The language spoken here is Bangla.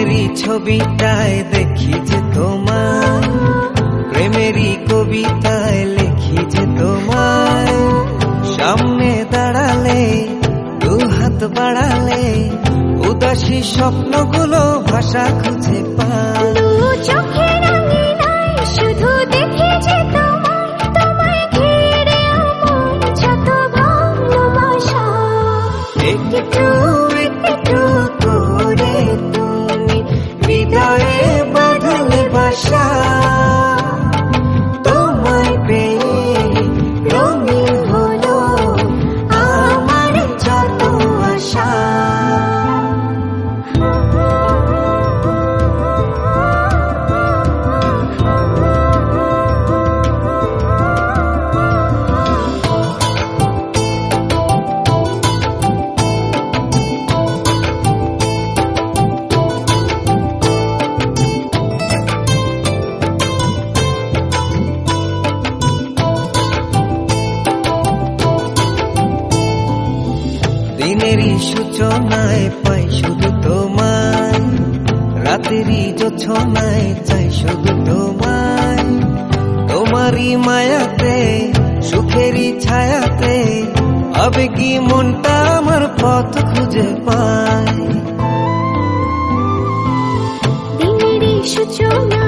মনেরই ছবিটায় দেখি যে তোমায়, প্রেমেরই কবিতায় লিখি যে তোমায়। সামনে দাঁড়ালে দু হাত বাড়ালে উদাসী স্বপ্নগুলো ভাষা খুঁজে পায়। দু চোখের আঙিনায় শুধু দেখি যে তোমায়, তোমায় ঘিরে আমার যত ভালোবাসা। একটু একটু করে তুমি হৃদয়ে বাঁধলে বাসা, তোমায় পেয়ে রঙিন হলো আমার যত আশা। দিনেরই সূচনায় পাই শুধু তোমায়, রাতেরই জোছনায় চাই শুধু তোমায়। তোমারই মায়াতে সুখেরই ছায়াতে আবেগী মনটা আমার পথ খুঁজে পায়। দিনেরই সূচনা